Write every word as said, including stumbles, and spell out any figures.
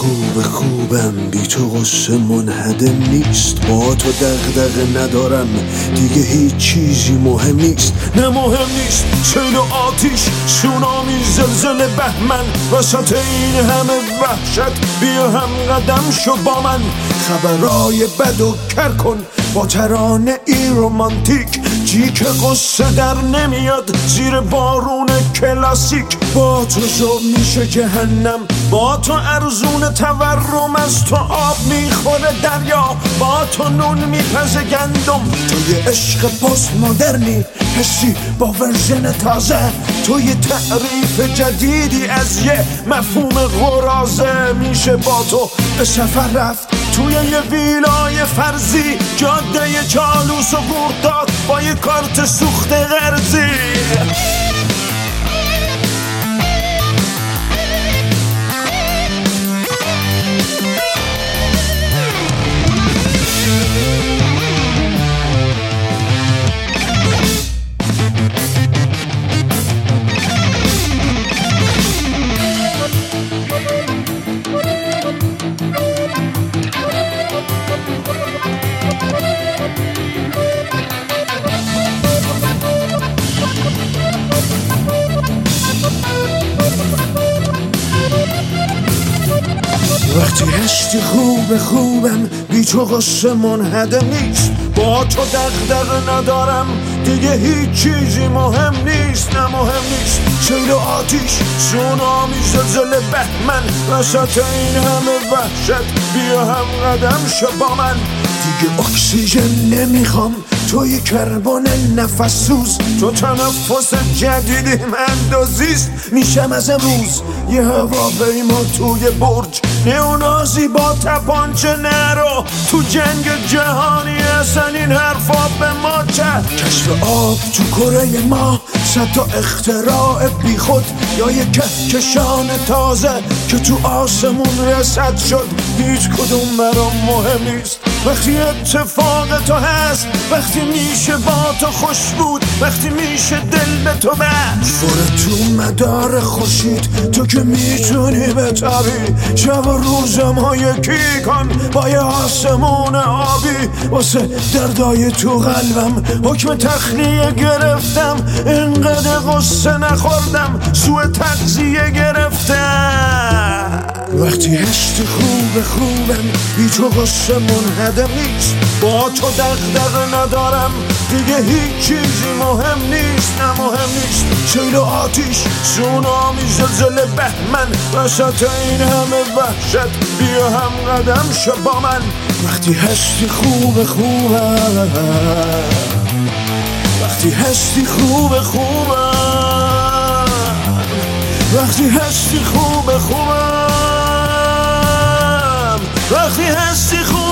خوب خوبم، بی تو غصه منهدم نیست. با تو دغدغه ندارم دیگه، هیچ چیزی مهم نیست. نه مهم نیست سیل و آتیش، سونامی، زلزله، بهمن، وسط این همه وحشت بیا هم قدم شو با من. خبرای بد و کر کن با ترانه ای رومانتیک، جی که قصه در نمیاد زیر بارون کلاسیک. با تو زوب میشه جهنم، با تو ارزون تورم، از تو آب میخوره دریا، با تو نون میپزه گندم. تو یه عشق پست مدرنی حسی با ورژن تازه، تو یه تعریف جدیدی از یه مفهوم قرازه. میشه با تو به سفر رفت توی یه ویلای فرضی، جاده چالوس و گرداد با یه کارت سوخت قرضی. وقتی هستی خوب خوبم، بی تو غصه منهدم نیست. با تو دغدغه ندارم دیگه، هیچ چیزی مهم نیست. نه مهم نیست سیل و آتیش، سونامی، زلزله، بهمن، وسط این همه وحشت بیا هم قدم شو با من. دیگه اکسیژن نمیخوام، توی کربن نفس سوز، تو تنفس جدیدی من دوزیست. میشم از امروز یه هواپیما توی برج، نئونازی با تپانچه نرو تو جنگ جهانی. اصلا این حرفا به ما چه؟ کشف آب تو کره ما، صد تا اختراع بی خود، یا یه کهکشان تازه که تو آسمون رسد شد. هیچ کدوم برام مهم نیست وقتی اتفاق تو هست، وقتی میشه با تو خوش بود، وقتی میشه دل به تو بست. برو تو مدار خورشید تو که میتونی بتابی، شب و روزم ها یکی کن با یه آسمون آبی. واسه دردای تو قلبم حکم تخلیه گرفتم، اینقدر قصه نخوردم سوء تغذیه گرفتم. وقتی هستی خوب خوبم، بی تو غصه منهدم نیست. با تو دغدغه ندارم دیگه، هیچ چیزی مهم نیست. نه مهم نیست سیل و آتیش، سونامی، زلزله، بهمن، وسط این همه وحشت بیا هم قدم شو با من. وقتی هستی خوب خوبم، وقتی هستی خوب خوبم، وقتی هستی خوب خوبم، وقتی هستی خوب